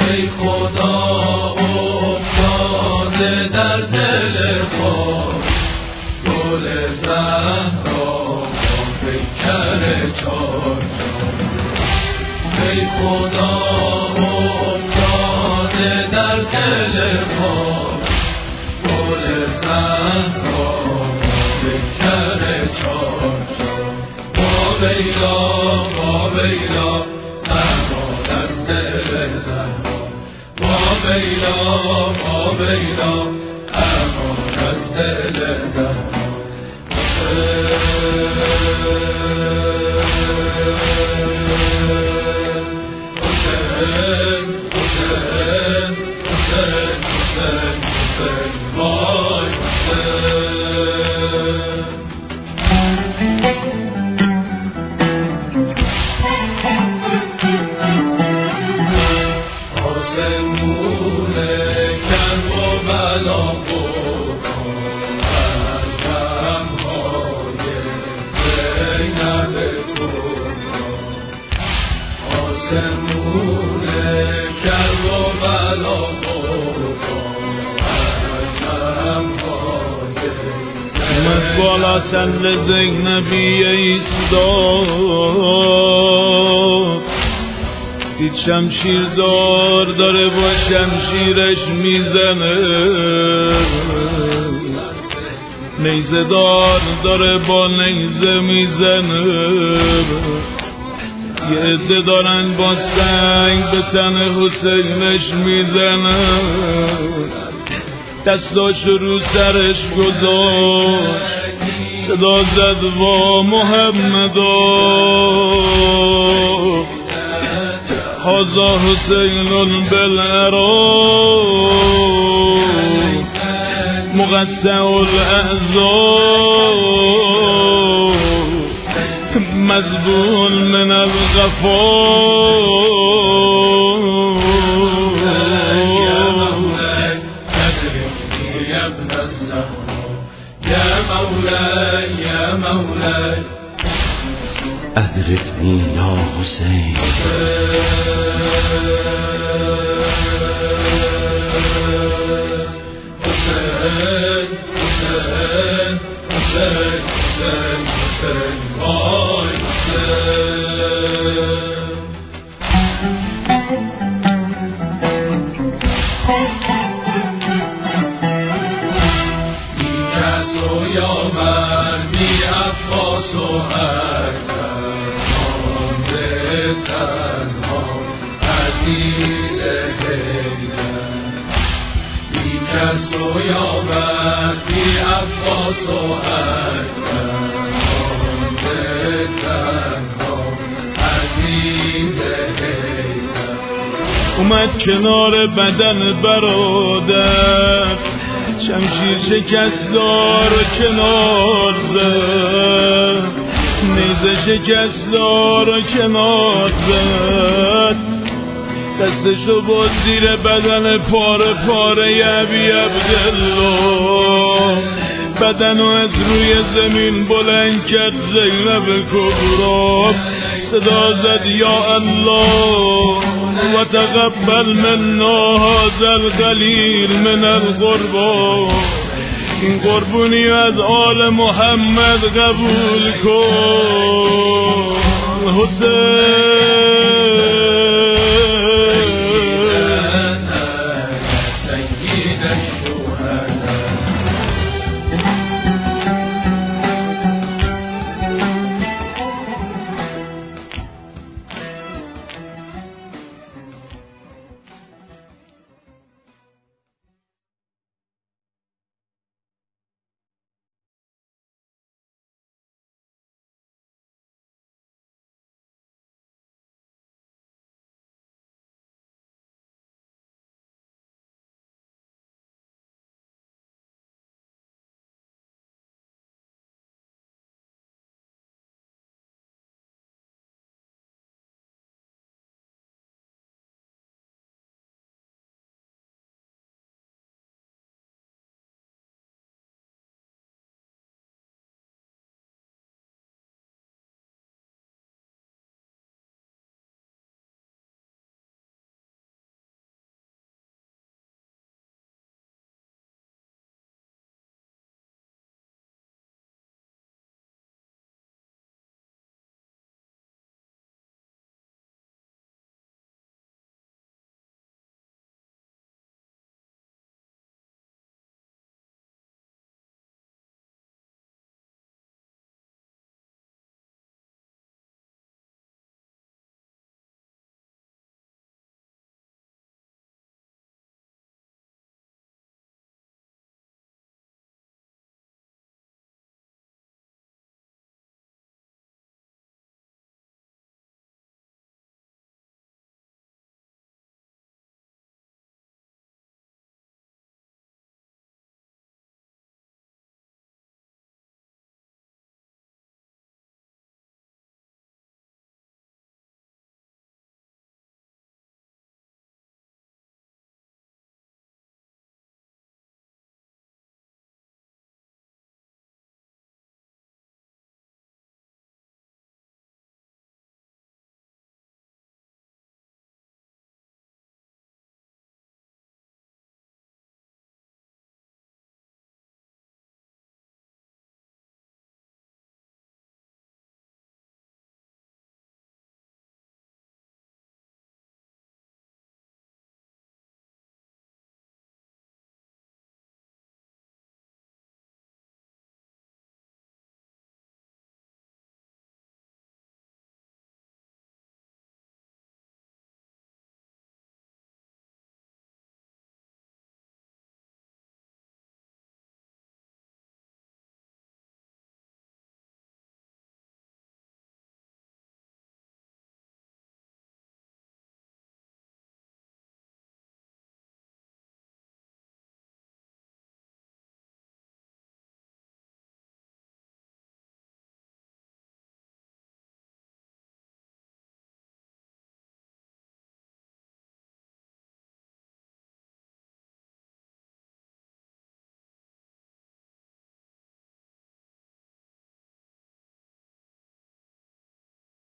ای خدا افتاده در دل خود گل زهرا پیکر چار ای خدا افتاده در دل خود گل زهرا پیکر چار با بیلا اما دست دل زهرا با بیلا اما دست دل زهرا بالا چند زینبی ایستاد دید شمشیر داره با شمشیرش میزنه نیزه داره با نیزه میزنه یه عده دارن با سنگ به تن حسینش میزنه دستاشو رو سرش گذاشت صدا زد وا محمدا هذا حسین بالعراق مقطع الاعضاء مذبول من الغفار يا مولاي أدركني يا حسين اومد کنار بدن برادر شمشیر شکستار کنار زد نیزه شکستار کنار زد دستشو با زیر بدن پاره پاره ابی عبدالله بدنو از روی زمین بلند کرد زینب کبرا صدا زد یا الله و تقبل منا هذا القلیل من القربان این قربونی از آل محمد قبول کن حسین